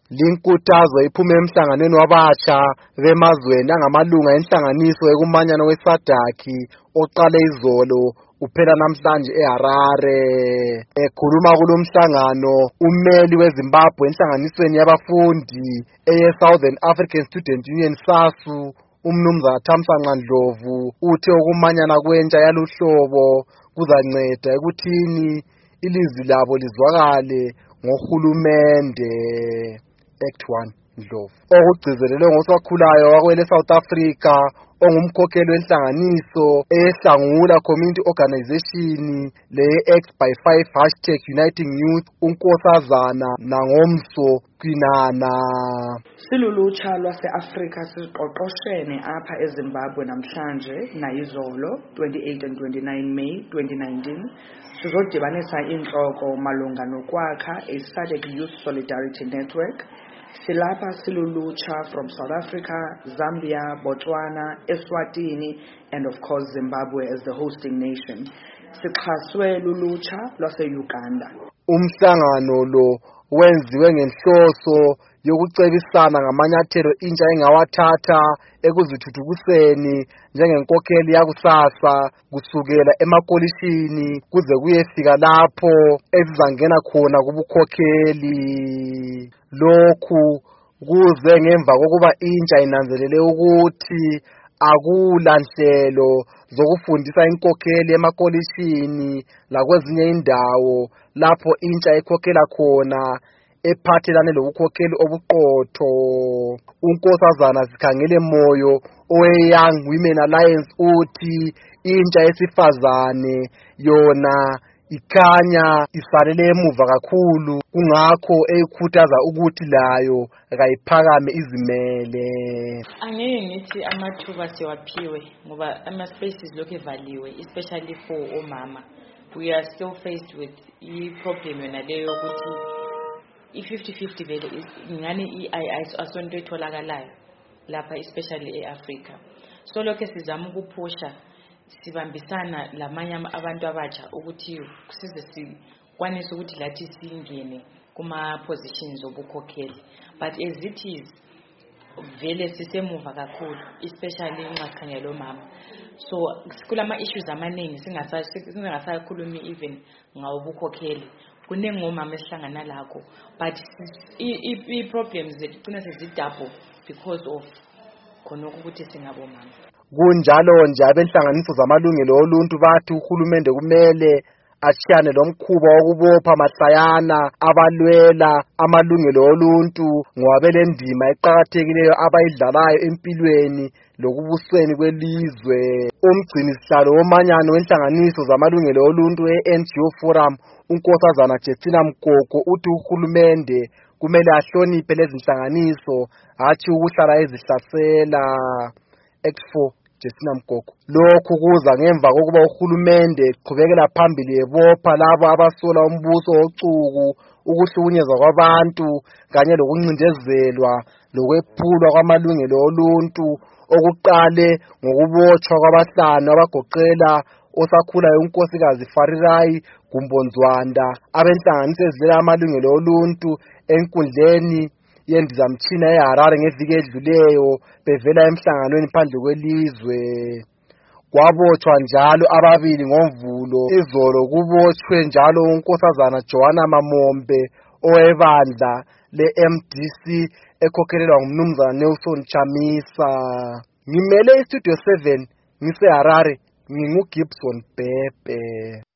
Linkuthazo iphume emhlanganweni wabatsha bemazweni angamalunga enhlanganiso ekumanyana weSADC oqale izolo uphela namhlanje eHarare. Ekhuluma kulomhlangano ummeli weZimbabwe enhlanganisweni yabafundi eye-Southern African Student Union SASU umnumzana Thamsanqa Ndlovu uthe ukumanyana kwentsha yaluhlobo kuzanceda ekuthini ilizwi labo lizwakale ngohulumende. Act 1 Ndlovu okugcizelelwe ngosakhulayo wakwele South Africa ongumkhokheli wenhlanganiso ehlangula Community Organization le-X by 5 #Uniting Youth uNkosazana Nangomso Kwinana. Silulutsha lwase-Afrika siqoqoshene apha eZimbabwe namhlanje nayizolo 28 and 29 May 2019 sizodibanisa inhloko malunga nokwakha a SADC Youth Solidarity Network. Silapha silulutsha from South Africa, Zambia, Botswana, Eswatini, and of course Zimbabwe as the hosting nation. Sixhaswe lulutsha lwase-Uganda. Umhlangano lo wenziwe ngenhloso yokucebisana ngamanyathelo intsha engawathatha ekuzithuthukiseni njengenkokheli yakusasa kusukela emakolishini kuze kuyefika lapho ezizangena khona kubukhokheli. Lokhu kuze ngemva kokuba intsha inanzelele ukuthi akulanhlelo zokufundisa inkokheli emakolishini lakwezinye indawo lapho intsha ekhokhela khona ephathelane lobukhokheli obuqotho. uNkosazana Sikhangele Moyo owe-Young Women Alliance uthi intsha yesifazane yona ikhanya isalele emuva kakhulu kungakho eyikhuthaza ukuthi layo kayiphakame izimele. Angeke ngithi amathuba siwaphiwe ngoba ama-spaces lokhu evaliwe especially for omama. We are still faced with i-problem yona leyo ukuthi i-50-50 vele ingane asonto etholakalayo lapha especially e-Africa. So lokho sizama ukuphusha sibambisana lamanye abantu abatsha ukuthi size sikwanise ukuthi lathi singene kuma positions obukhokheli. But as it is vele sisemuva kakhulu especially inxaxhanya mama. So kulama issues amaningi singasakhulumi even ngawubukhokheli kunengomama esihlangana lakho, but i-problems zethu sezidouble because of khona ukuthi singabomama. Kunjalo nje abenhlanganiso zamalungelo oluntu bathi uhulumende kumele ashiyane lomkhuba wokubopha mahlayana abalwela amalungelo oluntu ngoba belendima eqhakathekileyo abayidlalayo empilweni lokubusweni kwelizwe. Umgcini sihlalo womanyano wenhlanganiso zamalungelo oluntu e-NGO Forum uNkosazana Justina Mgogo uthi uhulumende kumele ahloniphe lezi nhlanganiso hathi ukuhlala ezihlasela. Act 4 Justina Mgogo. Lokhu kuza ngemva kokuba uhulumende eqhubekela phambili ebopha labo abasola umbuso ocuku ukuhlukunyezwa kwabantu kanye lokuncindezelwa lokwephulwa kwamalungelo oluntu okuqale ngokubotshwa kwabahlanu abagoqela osakhulayo unkosikazi Farirai Gumbonzwanda abenhlanganiso ezidlela amalungelo oluntu enkundleni yendizamtshina eHarare ngeviki edluleyo bevela emhlanganweni phandle kwelizwe. Kwabotshwa njalo ababili ngoMvulo izolo kubotshwe njalo uNkosazana Joanna Mamombe owebandla le-MDC ekhokhelelwa ngumnumzana Nelson Chamisa. Ngimele iStudio 7 ngiseHarare nginguGibson Bhebhe.